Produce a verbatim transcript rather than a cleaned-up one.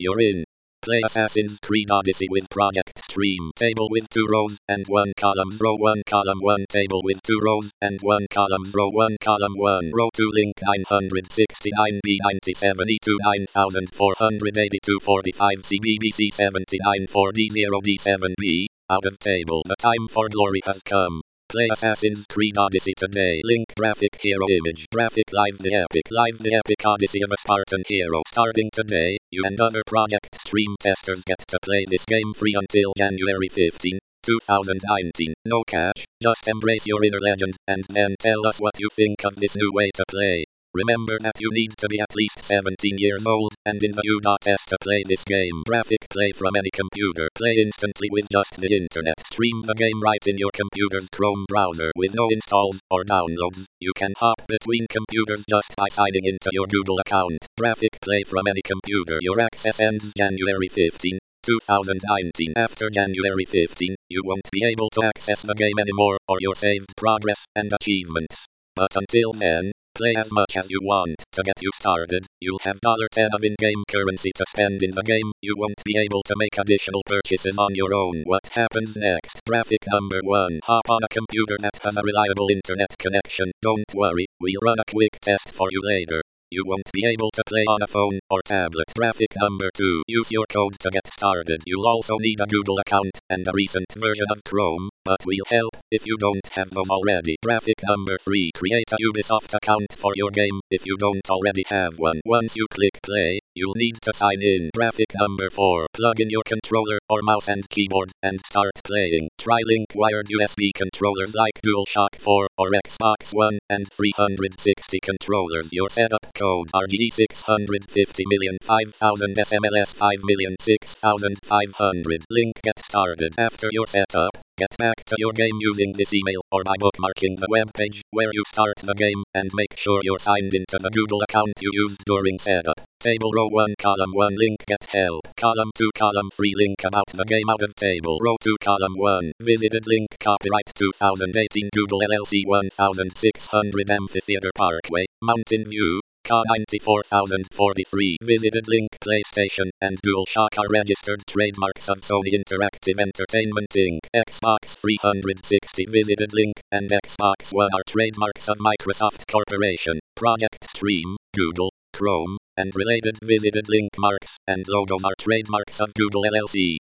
You're in. Play Assassin's Creed Odyssey with Project Stream. Table with two rows and one column. Row one column one. Table with two rows and one column. Row one column one. Row two. Link nine sixty-nine B ninety-seven E two nine four eight two forty-five C B B C seventy-nine four D zero D seven B. Out of table. The time for glory has come. Play Assassin's Creed Odyssey today. Link graphic hero image. Graphic live the epic. Live the epic Odyssey of a Spartan hero. Starting today, you and other Project Stream testers get to play this game free until January fifteenth, two thousand nineteen. No catch, just embrace your inner legend and then tell us what you think of this new way to play. Remember that you need to be at least seventeen years old and in the U S to play this game. Graphic play from any computer. Play instantly with just the internet. Stream the game right in your computer's Chrome browser with no installs or downloads. You can hop between computers just by signing into your Google account. Graphic play from any computer. Your access ends January fifteenth, two thousand nineteen. After January fifteenth, you won't be able to access the game anymore or your saved progress and achievements. But until then, play as much as you want. To get you started, you'll have ten dollars of in-game currency to spend in the game. You won't be able to make additional purchases on your own. What happens next? Graphic number one. Hop on a computer that has a reliable internet connection. Don't worry, we'll run a quick test for you later. You won't be able to play on a phone or tablet. Graphic number two. Use your code to get started. You'll also need a Google account and a recent version of Chrome, but we'll help if you don't have those already. Graphic number three. Create a Ubisoft account for your game if you don't already have one. Once you click play, you'll need to sign in. Graphic number four. Plug in your controller or mouse and keyboard and start playing. Try link wired U S B controllers like DualShock four or Xbox One and three sixty controllers. Your setup code R G E six hundred fifty million five thousand S M L S five million six thousand five hundred. Link get started. After your setup, get back to your game using this email or by bookmarking the web page where you start the game and make sure you're signed into the Google account you used during setup. Table row one column one link get help. Column two column three link about the game out of table. Row two column one visited link copyright two thousand eighteen Google L L C sixteen hundred Amphitheater Parkway, Mountain View, C A ninety-four thousand forty-three. Visited link PlayStation and DualShock are registered trademarks of Sony Interactive Entertainment Incorporated. Xbox three sixty visited link and Xbox One are trademarks of Microsoft Corporation. Project Stream, Google, Chrome, and related visited link marks and logos are trademarks of Google L L C.